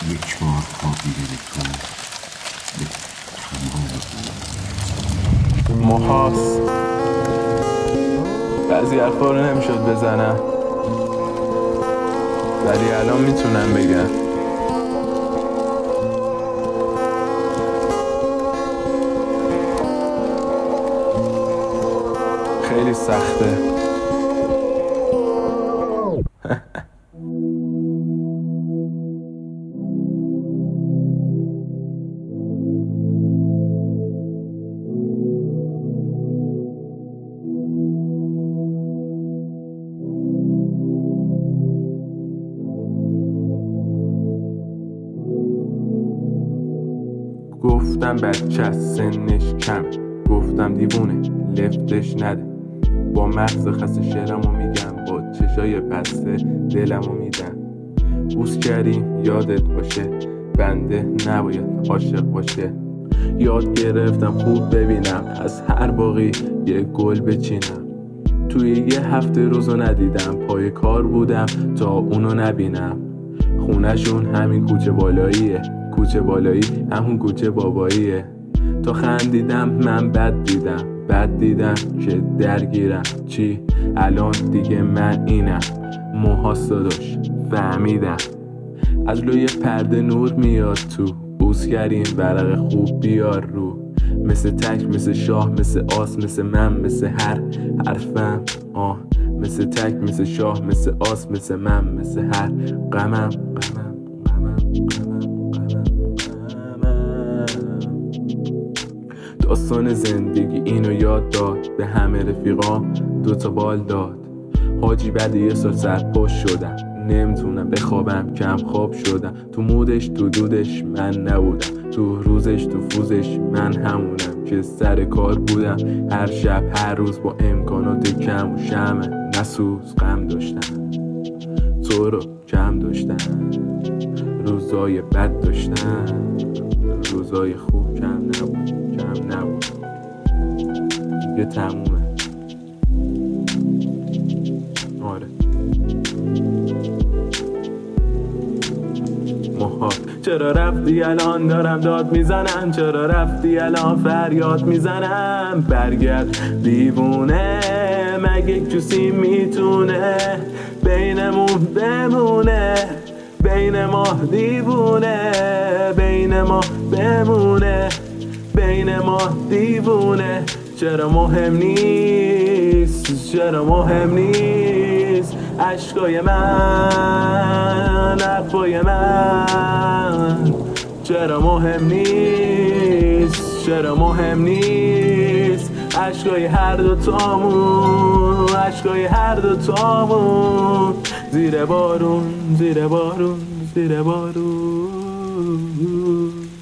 یک بار کابیده تو به تمام محاس بعضی حرفا رو نمیشد بزنم، ولی الان میتونم بگم. خیلی سخته. گفتم بچه از سنش کم، گفتم دیوونه لفتش نده. با مغز خسته شعرمو میگم، با چشای بسته دلمو میدم. بوس کردیم یادت باشه، بنده نباید عاشق باشه. یاد گرفتم خوب ببینم، از هر باقی یه گل بچینم. توی یه هفته روزو ندیدم، پای کار بودم تا اونو نبینم. خونهشون همین کوچه بالاییه، کوچه بالایی همون کوچه باباییه. تا خندیدم من بد دیدم که درگیرم. چی؟ الان دیگه من اینم. موهاست داداش فهمیدم. از لوی پرده نور میاد تو، بوس کردیم ورق خوب بیار رو. مثل تک، مثل شاه، مثل آس، مثل من، مثل هر حرفم. مثل تک، مثل شاه، مثل آس، مثل من، مثل هر غمم. داستان زندگی اینو یاد داد، به همه رفیقام 2 بال داد. حاجی بعد یه سال سرپاش شدم، نمیتونم بخوابم، کم خواب شدم. تو مودش تو دودش من نبودم، تو روزش تو فوزش من همونم که سر کار بودم. هر شب هر روز با امکانات کم و شمع نسوز غم داشتم. تو رو کم داشتم، روزای بد داشتم، روزای خوب کم نبود. دیگه تمومه. آره محال. چرا رفتی الان دارم داد میزنم، چرا رفتی الان فریاد میزنم. برگرد دیوونه، مگه یک چوسی میتونه بینمون بمونه؟ بین ما دیوونه، بین ما بمونه، بین ما دیوونه. چرا مهم نیست، چرا مهم نیست عشقای من، حرفای من. چرا مهم نیست، چرا مهم نیست عشقای هر دوتامون، عشقای هر دوتامون. زیر بارون، زیر بارون، زیر بارون.